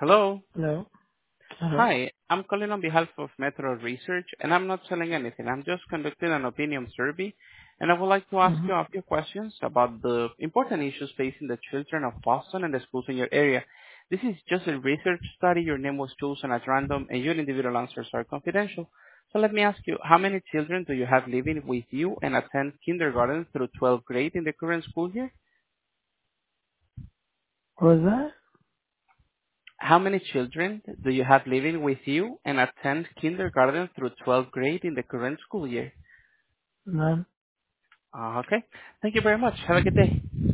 Hello. Hello? Hello? Hi, I'm calling on behalf of Metro Research, and I'm not selling anything. I'm just conducting an opinion survey, and I would like to ask Mm-hmm. you a few questions about the important issues facing the children of Boston and the schools in your area. This is just a research study. Your name was chosen as random, and your individual answers are confidential. So let me ask you, how many children do you have living with you and attend kindergarten through 12th grade in the current school year? What was that? How many children do you have living with you and attend kindergarten through 12th grade in the current school year? None. Okay. Thank you very much. Have a good day.